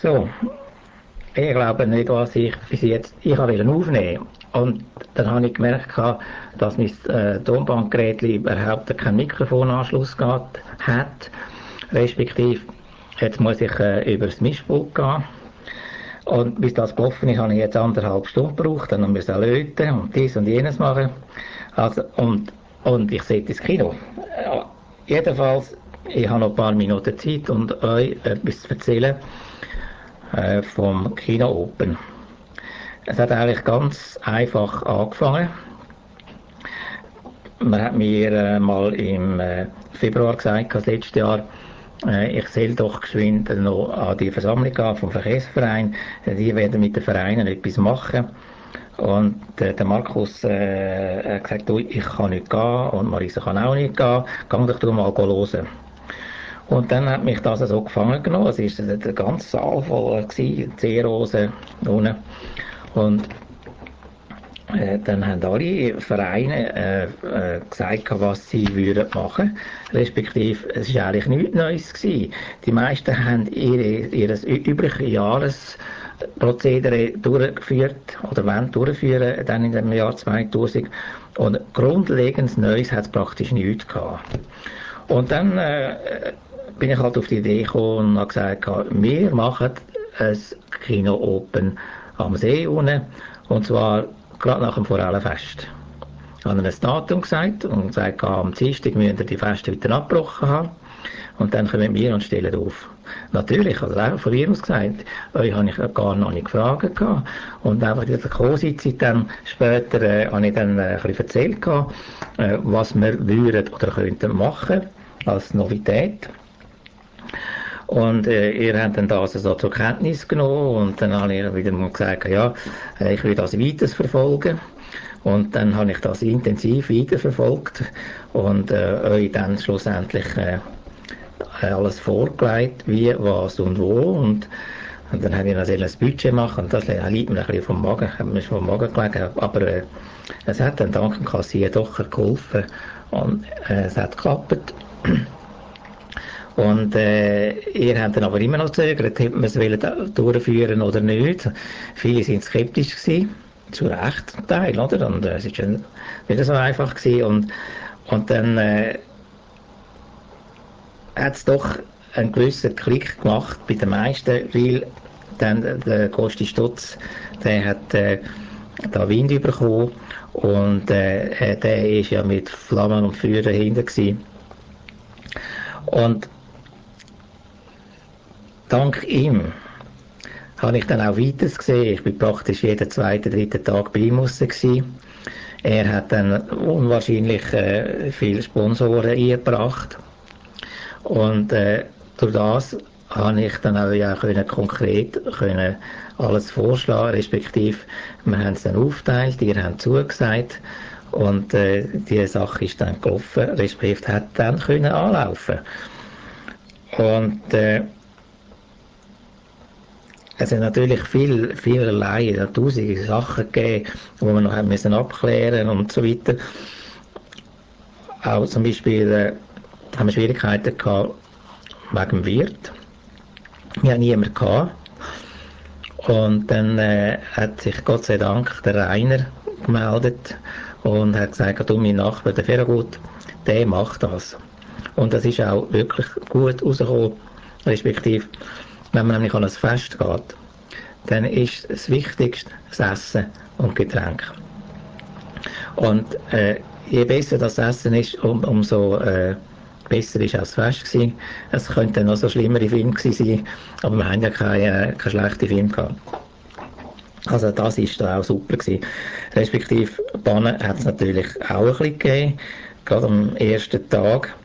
So, ich glaube nicht, was ich bis jetzt wollte aufnehmen. Und dann habe ich gemerkt, dass mein Tonbandgerät überhaupt keinen Mikrofonanschluss hat. Respektive, jetzt muss ich über das Mischpult gehen. Und bis das gelaufen ist, habe ich jetzt 1,5 Stunden gebraucht. Dann musste ich löten und dies und jenes machen. Also, und ich sehe das Kino. Ja, jedenfalls, ich habe noch ein paar Minuten Zeit, euch etwas zu erzählen vom Kino Open. Es hat eigentlich ganz einfach angefangen. Man hat mir mal im Februar gesagt, das letzte Jahr, ich soll doch geschwind noch an die Versammlung gehen vom Verkehrsverein. Die werden mit den Vereinen etwas machen. Und der Markus hat gesagt, du, ich kann nicht gehen und Marisa kann auch nicht gehen. Geh doch mal hören. Und dann hat mich das so gefangen genommen. Es war der ganze Saal voll, C-Rosen unten. Und dann haben alle Vereine gesagt, was sie würden machen. Respektive, es war eigentlich nichts Neues gewesen. Die meisten haben ihr übliches Jahresprozedere durchgeführt oder wollen durchführen, dann in dem Jahr 2000. Und grundlegend Neues hat es praktisch nichts gehabt. Und dann bin ich halt auf die Idee gekommen und habe gesagt, wir machen ein Kino Open am See unten, und zwar gerade nach dem Forellenfest. Ich habe ein Datum gesagt und gesagt, am Dienstag müssen wir die Feste wieder abgebrochen haben. Und dann kommen wir und stellen auf. Natürlich, also auch von mir aus gesagt, euch habe ich gar noch nicht gefragt gehabt. Und einfach in der Co-Sitzung dann später habe ich dann ein bisschen erzählt gehabt, was wir würden oder könnten machen als Novität. Und ihr habt dann das so zur Kenntnis genommen und dann habe ich wieder mal gesagt, ja, ich will das weiter verfolgen. Und dann habe ich das intensiv weiterverfolgt und euch dann schlussendlich alles vorgelegt, wie, was und wo. Und dann habe ich natürlich ein Budget machen und das liegt mir ein bisschen vom Magen, hat mir vom Magen gelegen. Aber es hat dann dank dem Kassier doch geholfen und es hat geklappt. Und ihr habt dann aber immer noch gezögert, ob wir es durchführen oder nicht. Viele sind skeptisch gewesen, zu Recht zum Teil, oder? Und es ist schon nicht so einfach gewesen. Und dann hat es doch einen gewissen Klick gemacht bei den meisten, weil dann der Kosti Stutz, der hat da Wind bekommen und der ist ja mit Flammen und Feuer dahinter gewesen. Und dank ihm habe ich dann auch weiteres gesehen. Ich bin praktisch jeden zweiten, dritten Tag bei ihm gewesen. Er hat dann unwahrscheinlich viele Sponsoren eingebracht. Und durch das habe ich dann auch ja konkret alles vorschlagen, respektive wir haben es dann aufgeteilt, ihr habt zugesagt und die Sache ist dann gelaufen, respektive hat dann können anlaufen. Und es hat natürlich vielerlei, tausende Sachen gegeben, die wir noch haben müssen abklären und so weiter. Auch zum Beispiel haben wir Schwierigkeiten gehabt wegen dem Wirt. Wir hatten niemanden gehabt. Und dann hat sich Gott sei Dank der Rainer gemeldet und hat gesagt, du, mein Nachbar, der Ferragut, der macht das. Und das ist auch wirklich gut rausgekommen, respektive, wenn man nämlich an ein Fest geht, dann ist das Wichtigste das Essen und Getränk. Und je besser das Essen ist, umso besser ist auch das Fest gewesen. Es könnten noch so schlimmere Filme gewesen sein, aber wir haben ja keine schlechten Filme gehabt. Also das ist da auch super gewesen. Respektive Bannen hat es natürlich auch ein bisschen gegeben. Gerade am ersten Tag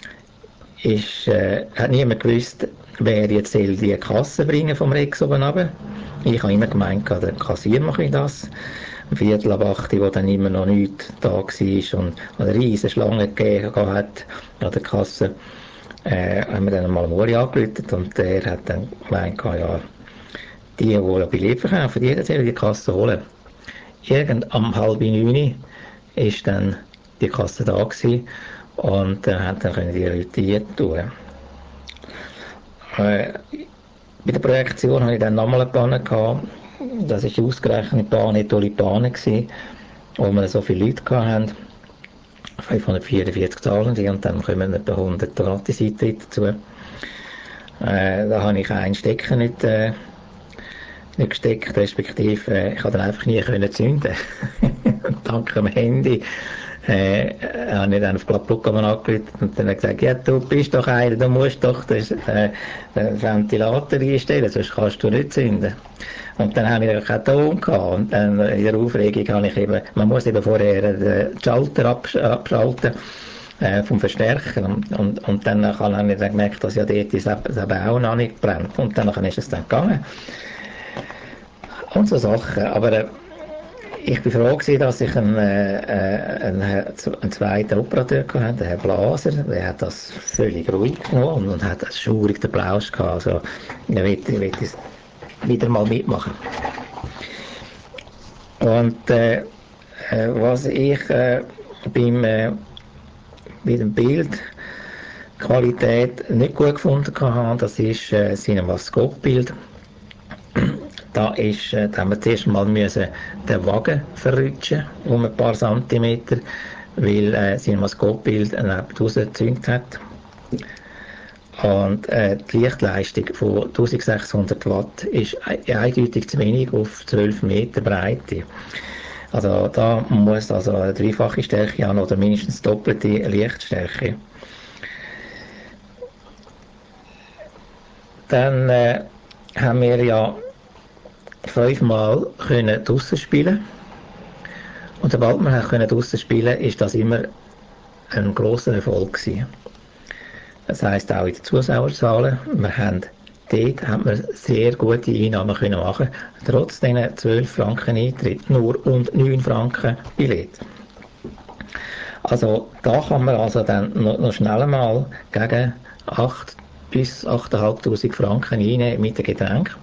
hat niemand gewusst, wer jetzt die Kasse bringen vom Rex oben runter. Ich habe immer gemeint, der Kassier mache ich das. Um 7:45, wo dann immer noch nichts da war und eine riesige Schlange gegeben hat an der Kasse, haben wir dann mal Mori angerufen und der hat dann gemeint, ja, die Billett verkaufen, jeder soll die Kasse holen. Irgend am 8:30 ist dann die Kasse da gewesen und dann können die Leute die tun. Bei der Projektion hatte ich dann nochmal eine Panne gehabt. Das war ausgerechnet Pane Tulipane, wo wir so viele Leute hatten. 544 Zahlende und dann kommen etwa 100 Gratis-Eintritte dazu. Da habe ich einen Stecker nicht gesteckt, respektive ich konnte dann einfach nie können zünden. Dank dem Handy habe ich dann auf Pluggaben angerufen und dann gesagt, ja, du bist doch einer, du musst doch den Ventilator einstellen, sonst kannst du nicht zünden. Und dann habe ich keinen Ton gehabt und dann in der Aufregung habe ich eben, man muss eben vorher den Schalter abschalten vom Verstärker und dann habe ich dann gemerkt, dass ja dort das eben auch noch nicht brennt und dann ist es dann gegangen und so Sachen, aber ich war froh gewesen, dass ich einen zweiten Operateur hatte, den Herr Blaser, der hat das völlig ruhig genommen und hat einen schaurigen Applaus gehabt, also er will das wieder mal mitmachen. Und was ich bei dem Bild Qualität nicht gut gefunden habe, das ist CinemaScope-Bild. Da haben wir zuerst mal den Wagen verrutschen, um ein paar Zentimeter, weil CinemaScope-Bild draussen gezüngt hat. Und die Lichtleistung von 1600 Watt ist eindeutig zu wenig auf 12 Meter Breite. Also da muss also eine dreifache Stärke haben oder mindestens doppelte Lichtstärke. Dann haben wir ja 5-mal draussen spielen. Und sobald wir draussen spielen konnten, ist das immer ein grosser Erfolg gewesen. Das heisst auch in den Zuschauerzahlen. Dort haben wir sehr gute Einnahmen können machen, trotz diesen 12 Franken Eintritt nur und 9 Franken Billett. Also da kann man also dann noch schnell mal gegen 8 bis 8'500 Franken einnehmen mit dem Getränk.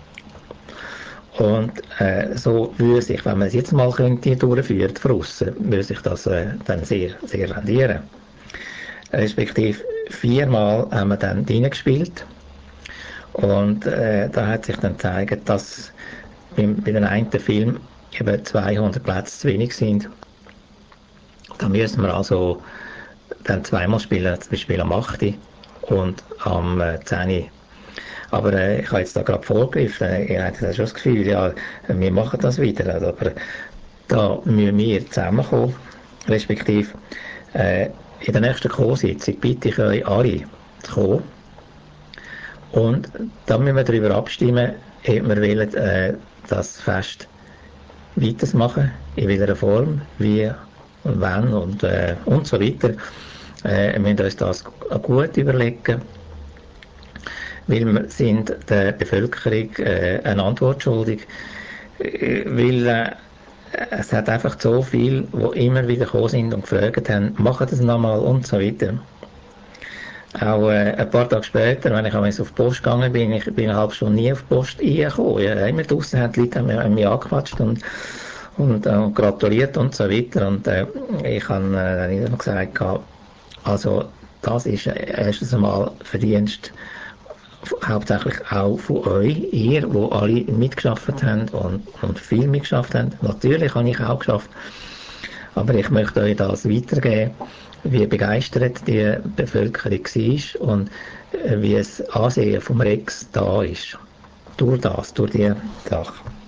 Und so würde sich, wenn man es jetzt mal könnte durchführen von aussen, würde sich das dann sehr, sehr rendieren. Respektive 4-mal haben wir dann reingespielt und da hat sich dann gezeigt, dass bei den einen Film eben 200 Plätze zu wenig sind. Da müssen wir also dann 2-mal spielen, zum Beispiel am 8. und am 10. Aber ich habe jetzt da gerade vorgegriffen, ich hatte schon das Gefühl, ja, wir machen das wieder, also, aber da müssen wir zusammenkommen, respektive in der nächsten Co-Sitzung bitte ich euch alle zu kommen und da müssen wir darüber abstimmen, ob wir wollen, das Fest weitermachen, in welcher Form, wie und wann und so weiter. Wir müssen uns das gut überlegen, weil wir sind der Bevölkerung eine Antwort schuldig, weil es hat einfach so viele, die immer wieder gekommen sind und gefragt haben, machen das nochmal und so weiter. Auch ein paar Tage später, wenn ich auf die Post gegangen bin, ich bin eine halbe Stunde nie auf die Post reingekommen. Ja, immer draussen haben die Leute mich angequatscht und gratuliert und so weiter. Und ich habe dann immer gesagt, also das ist erstens einmal Verdienst hauptsächlich auch von euch, ihr, wo alle mitgeschafft habt und viel mitgeschafft habt. Natürlich habe ich auch geschafft, aber ich möchte euch das weitergeben, wie begeistert die Bevölkerung war und wie das Ansehen vom Rex da ist. Durch die Sache.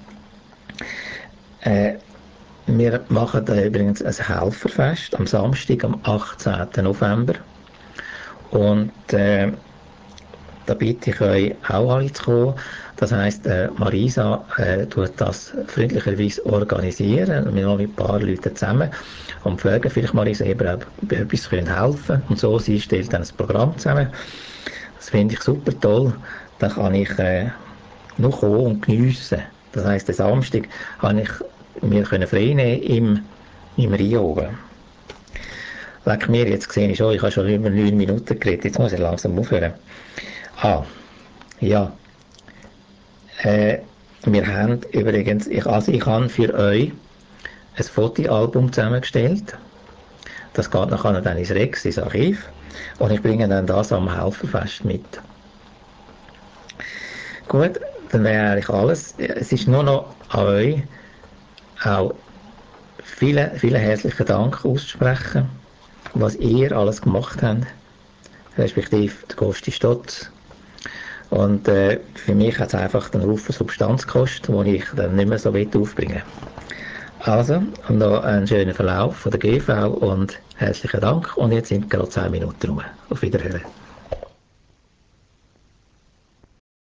Wir machen da übrigens ein Helferfest am Samstag, am 18. November. Und da bitte ich euch auch alle zu kommen. Das heisst, Marisa tut das freundlicherweise organisieren, wir noch mit ein paar Leuten zusammen und fragen vielleicht Marisa eben, ob wir etwas helfen können. Und so, sie stellt dann ein Programm zusammen. Das finde ich super toll. Dann kann ich noch kommen und geniessen. Das heisst, am Samstag habe ich mir frei nehmen im Rio oben. Leck mir, jetzt sehe ich schon, ich habe schon über 9 Minuten geredet, jetzt muss ich langsam aufhören. Ja, wir haben übrigens, ich habe für euch ein Fotoalbum zusammengestellt. Das geht nachher dann ins Rex, ins Archiv. Und ich bringe dann das am Helferfest mit. Gut, dann wäre eigentlich alles. Es ist nur noch an euch, auch vielen herzlichen Dank auszusprechen, was ihr alles gemacht habt, respektive der Kosti Stotz. Und für mich hat es einfach einen Haufen Substanz gekostet, die ich dann nicht mehr so aufbringen will. Also, und noch einen schönen Verlauf von der GV und herzlichen Dank. Und jetzt sind gerade 10 Minuten rum. Auf Wiederhören.